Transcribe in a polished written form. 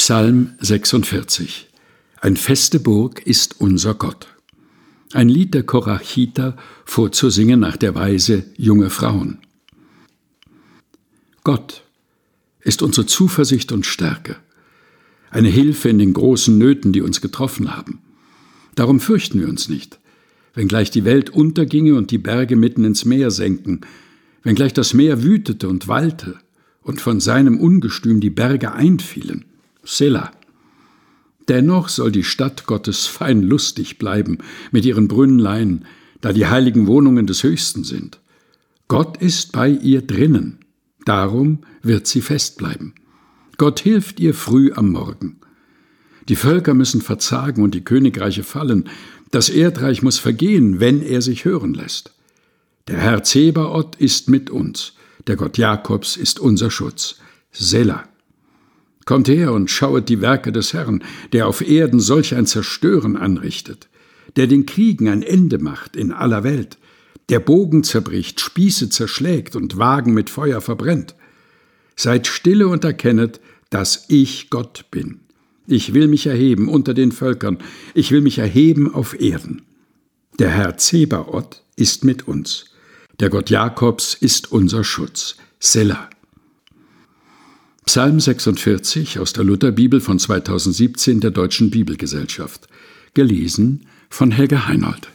Psalm 46. Ein feste Burg ist unser Gott. Ein Lied der Korachiter, vorzusingen nach der Weise junge Frauen. Gott ist unsere Zuversicht und Stärke, eine Hilfe in den großen Nöten, die uns getroffen haben. Darum fürchten wir uns nicht, wenngleich die Welt unterginge und die Berge mitten ins Meer senken, wenngleich das Meer wütete und wallte und von seinem Ungestüm die Berge einfielen. Selah. Dennoch soll die Stadt Gottes fein lustig bleiben mit ihren Brünnlein, da die heiligen Wohnungen des Höchsten sind. Gott ist bei ihr drinnen, darum wird sie fest bleiben. Gott hilft ihr früh am Morgen. Die Völker müssen verzagen und die Königreiche fallen, das Erdreich muss vergehen, wenn er sich hören lässt. Der Herr Zebaoth ist mit uns, der Gott Jakobs ist unser Schutz. Selah. Kommt her und schauet die Werke des Herrn, der auf Erden solch ein Zerstören anrichtet, der den Kriegen ein Ende macht in aller Welt, der Bogen zerbricht, Spieße zerschlägt und Wagen mit Feuer verbrennt. Seid stille und erkennet, dass ich Gott bin. Ich will mich erheben unter den Völkern, ich will mich erheben auf Erden. Der Herr Zebaoth ist mit uns, der Gott Jakobs ist unser Schutz. Selah. Psalm 46 aus der Lutherbibel von 2017 der Deutschen Bibelgesellschaft. Gelesen von Helga Heinold.